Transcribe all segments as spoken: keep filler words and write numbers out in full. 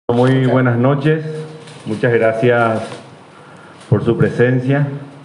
Muy buenas noches, muchas gracias por su presencia.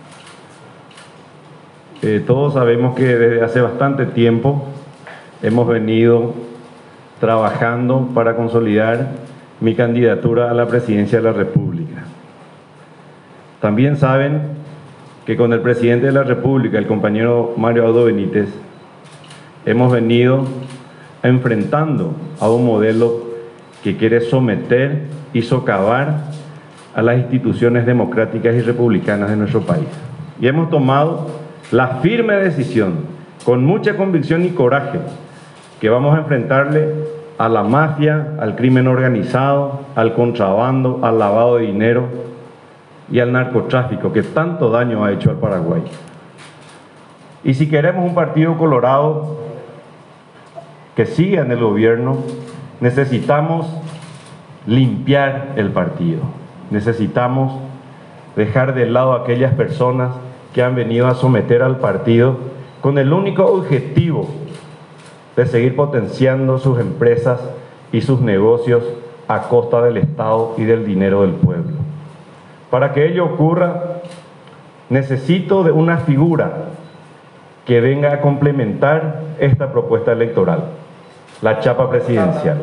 Eh, todos sabemos que desde hace bastante tiempo hemos venido trabajando para consolidar mi candidatura a la presidencia de la República. También saben que con el presidente de la República, el compañero Mario Abdo Benítez, hemos venido enfrentando a un modelo que quiere someter y socavar a las instituciones democráticas y republicanas de nuestro país. Y hemos tomado la firme decisión, con mucha convicción y coraje, que vamos a enfrentarle a la mafia, al crimen organizado, al contrabando, al lavado de dinero y al narcotráfico que tanto daño ha hecho al Paraguay. Y si queremos un partido colorado que siga en el gobierno, necesitamos limpiar el partido. Necesitamos dejar de lado a aquellas personas que han venido a someter al partido con el único objetivo de seguir potenciando sus empresas y sus negocios a costa del Estado y del dinero del pueblo. Para que ello ocurra, necesito de una figura que venga a complementar esta propuesta electoral, la chapa presidencial.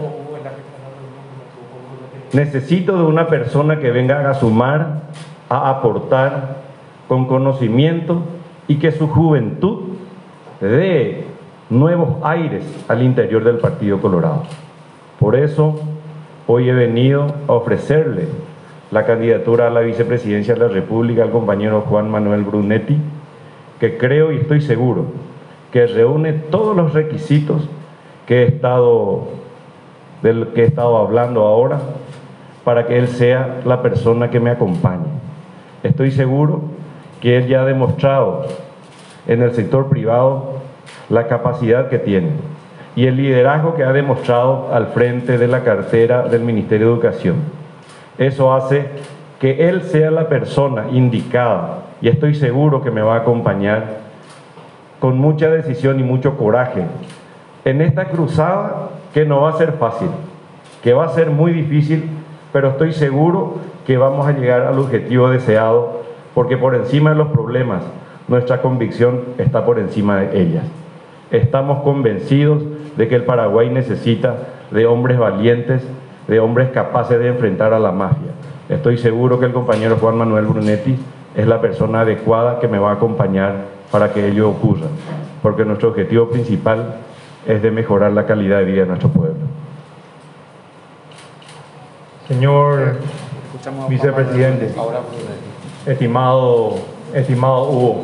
Necesito de una persona que venga a sumar, a aportar con conocimiento y que su juventud dé nuevos aires al interior del Partido Colorado. Por eso, hoy he venido a ofrecerle la candidatura a la vicepresidencia de la República al compañero Juan Manuel Brunetti, que creo y estoy seguro que reúne todos los requisitos que he estado, del que he estado hablando ahora, para que él sea la persona que me acompañe. Estoy seguro que él ya ha demostrado en el sector privado la capacidad que tiene y el liderazgo que ha demostrado al frente de la cartera del Ministerio de Educación. Eso hace que él sea la persona indicada y estoy seguro que me va a acompañar con mucha decisión y mucho coraje en esta cruzada que no va a ser fácil, que va a ser muy difícil, pero estoy seguro que vamos a llegar al objetivo deseado, porque por encima de los problemas, nuestra convicción está por encima de ellas. Estamos convencidos de que el Paraguay necesita de hombres valientes, de hombres capaces de enfrentar a la mafia. Estoy seguro que el compañero Juan Manuel Brunetti es la persona adecuada que me va a acompañar para que ello ocurra, porque nuestro objetivo principal es de mejorar la calidad de vida de nuestro pueblo. Señor vicepresidente, estimado, estimado Hugo,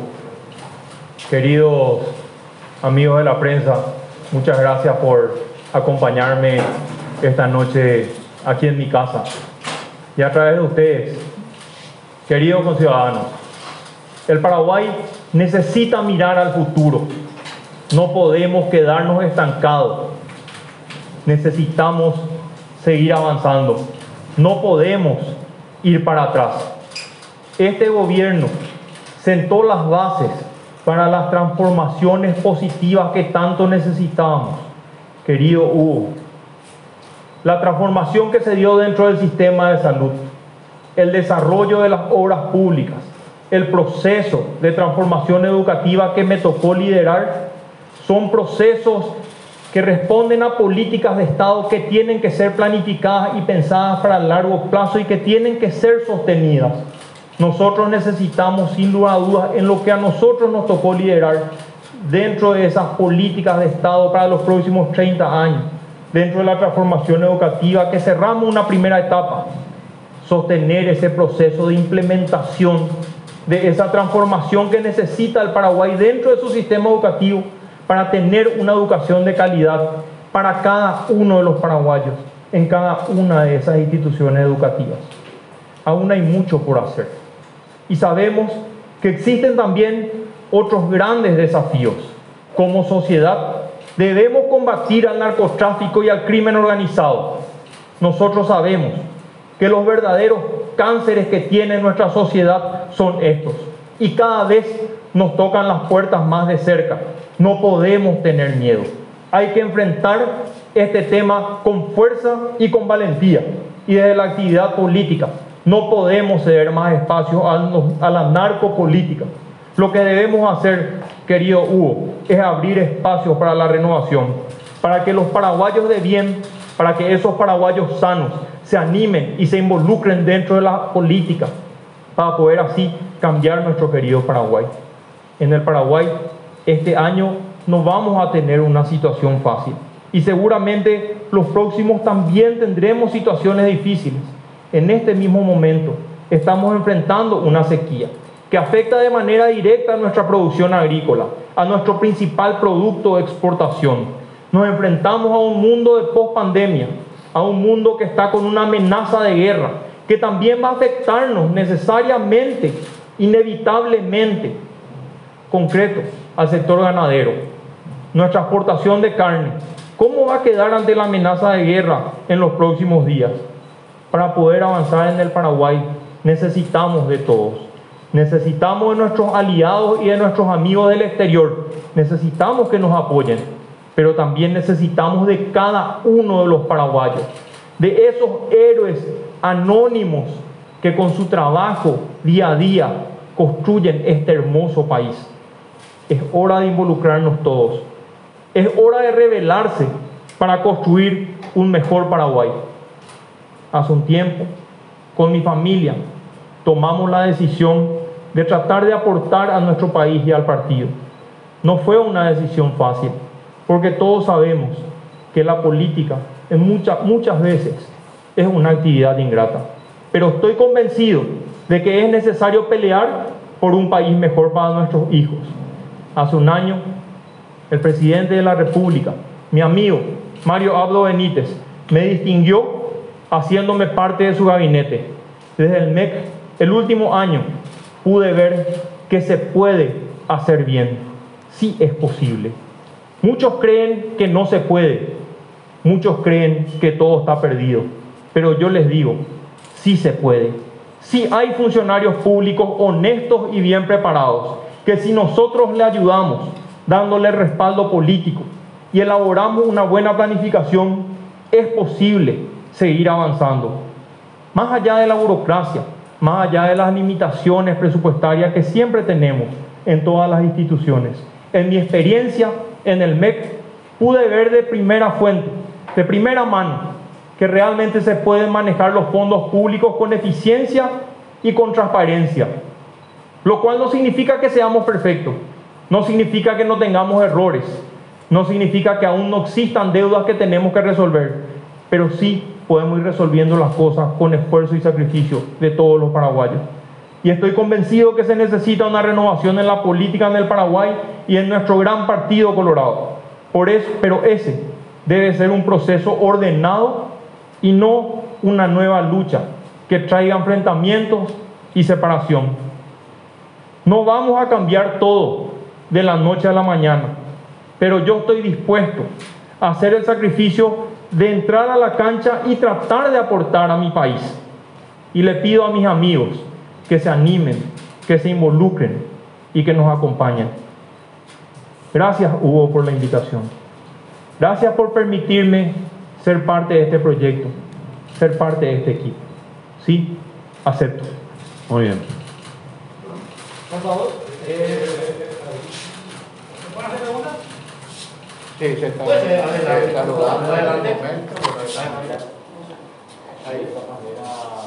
queridos amigos de la prensa, muchas gracias por acompañarme esta noche aquí en mi casa. Y a través de ustedes, queridos conciudadanos, el Paraguay necesita mirar al futuro. No podemos quedarnos estancados. Necesitamos seguir avanzando. No podemos ir para atrás. Este gobierno sentó las bases para las transformaciones positivas que tanto necesitábamos, querido Hugo. La transformación que se dio dentro del sistema de salud, el desarrollo de las obras públicas, el proceso de transformación educativa que me tocó liderar, son procesos que responden a políticas de Estado que tienen que ser planificadas y pensadas para el largo plazo y que tienen que ser sostenidas. Nosotros necesitamos, sin lugar a dudas, en lo que a nosotros nos tocó liderar, dentro de esas políticas de Estado para los próximos treinta años, dentro de la transformación educativa, que cerramos una primera etapa, sostener ese proceso de implementación de esa transformación que necesita el Paraguay dentro de su sistema educativo, para tener una educación de calidad para cada uno de los paraguayos en cada una de esas instituciones educativas. Aún hay mucho por hacer. Y sabemos que existen también otros grandes desafíos. Como sociedad, debemos combatir al narcotráfico y al crimen organizado. Nosotros sabemos que los verdaderos cánceres que tiene nuestra sociedad son estos. Y cada vez nos tocan las puertas más de cerca. No podemos tener miedo. Hay que enfrentar este tema con fuerza y con valentía. y desde la actividad política. No podemos ceder más espacio a, a la narcopolítica. Lo que debemos hacer, querido Hugo, es abrir espacios para la renovación, para que los paraguayos de bien, para que esos paraguayos sanos se animen y se involucren dentro de la política, para poder así cambiar nuestro querido Paraguay. En el Paraguay, este año no vamos a tener una situación fácil y seguramente los próximos también tendremos situaciones difíciles. En este mismo momento estamos enfrentando una sequía que afecta de manera directa a nuestra producción agrícola, a nuestro principal producto de exportación. Nos enfrentamos a un mundo de pospandemia, a un mundo que está con una amenaza de guerra, que también va a afectarnos necesariamente, inevitablemente, concreto, al sector ganadero. Nuestra exportación de carne, ¿cómo va a quedar ante la amenaza de guerra en los próximos días? Para poder avanzar en el Paraguay necesitamos de todos. Necesitamos de nuestros aliados y de nuestros amigos del exterior. Necesitamos que nos apoyen, pero también necesitamos de cada uno de los paraguayos, de esos héroes anónimos que con su trabajo día a día construyen este hermoso país. Es hora de involucrarnos todos. Es hora de rebelarse para construir un mejor Paraguay. Hace un tiempo, con mi familia, tomamos la decisión de tratar de aportar a nuestro país y al partido. No fue una decisión fácil, porque todos sabemos que la política en muchas, muchas veces es una actividad ingrata. Pero estoy convencido de que es necesario pelear por un país mejor para nuestros hijos. Hace un año, el presidente de la República, mi amigo Mario Abdo Benítez, me distinguió haciéndome parte de su gabinete. Desde el M E C, el último año, pude ver que se puede hacer bien. Sí es posible. Muchos creen que no se puede. Muchos creen que todo está perdido. Pero yo les digo, sí se puede. Sí hay funcionarios públicos honestos y bien preparados, que si nosotros le ayudamos, dándole respaldo político y elaboramos una buena planificación, es posible seguir avanzando. Más allá de la burocracia, más allá de las limitaciones presupuestarias que siempre tenemos en todas las instituciones. En mi experiencia en el M E C, pude ver de primera fuente, de primera mano, que realmente se pueden manejar los fondos públicos con eficiencia y con transparencia. Lo cual no significa que seamos perfectos, no significa que no tengamos errores, no significa que aún no existan deudas que tenemos que resolver, pero sí podemos ir resolviendo las cosas con esfuerzo y sacrificio de todos los paraguayos. Y estoy convencido que se necesita una renovación en la política en el Paraguay y en nuestro gran partido colorado. Por eso, pero ese debe ser un proceso ordenado y no una nueva lucha que traiga enfrentamientos y separación. No vamos a cambiar todo de la noche a la mañana, pero yo estoy dispuesto a hacer el sacrificio de entrar a la cancha y tratar de aportar a mi país. Y le pido a mis amigos que se animen, que se involucren y que nos acompañen. Gracias, Hugo, por la invitación. Gracias por permitirme ser parte de este proyecto, ser parte de este equipo. Sí, acepto. Muy bien. Por favor. Eh, ¿Se pueden hacer preguntas? Sí, se está. Pues, adelante. Saludando. Adelante. Ahí está.